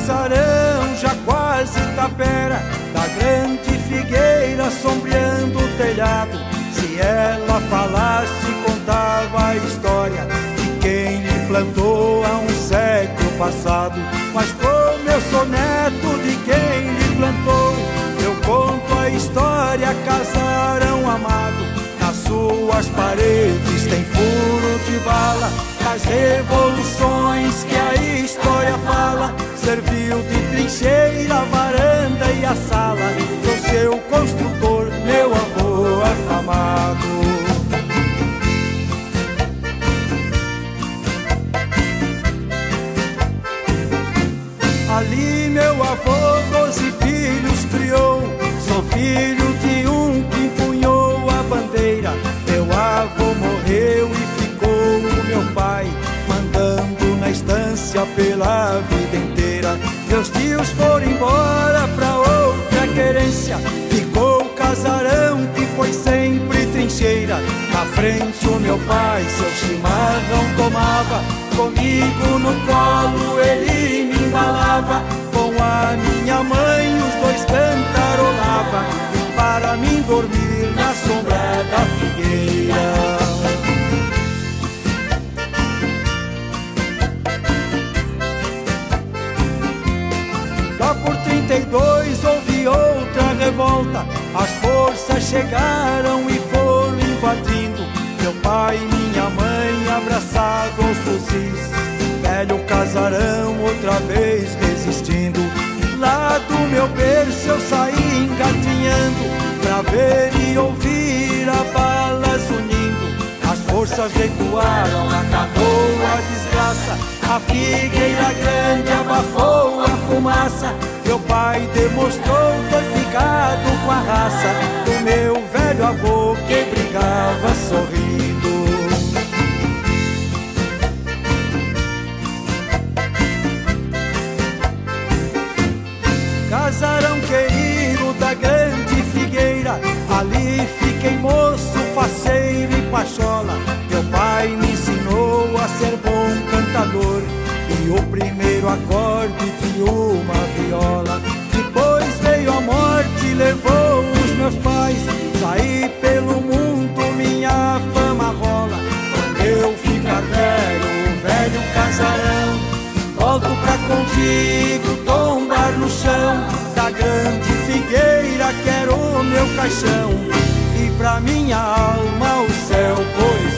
casarão já quase tapera, da grande figueira sombreando o telhado. Se ela falasse, contava a história de quem lhe plantou há um século passado. Mas como eu sou neto de quem lhe plantou, eu conto a história, casarão amado. Nas suas paredes tem furo de bala, as revoluções que a história fala. Serviu de trincheira a varanda e a sala do seu construtor, meu avô afamado. Ali meu avô 12 filhos criou, sou filho de um que empunhou a bandeira. Meu avô morreu e ficou o meu pai, mandando na estância pela vida inteira. Meus tios foram embora pra outra querência, ficou o casarão que foi sempre trincheira. Na frente o meu pai seu chimarrão tomava, comigo no colo ele me embalava. Com a minha mãe os dois cantarolava, para mim dormir na sombra da figueira. Lá por 32 houve outra revolta, as forças chegaram e foram invadindo. Meu pai e minha mãe abraçados aos fuzis, velho casarão outra vez resistindo. Lá do meu berço eu saí engatinhando, pra ver e ouvir a balas unindo. As forças recuaram, acabou a desgraça, a figueira grande abafou a fumaça. Meu pai demonstrou ter ficado com a raça do meu velho avô que brigava sorrindo. Casarão querido da grande figueira, ali fiquei moço, faceiro e pachola. Meu pai me ensinou a ser bom cantador e o primeiro acorde de uma viola. Depois veio a morte e levou os meus pais, saí pelo mundo, minha fama rola. Quando eu ficar velho, velho casarão, volto pra contigo tombar no chão da grande figueira, quero o meu caixão e pra minha alma o céu foi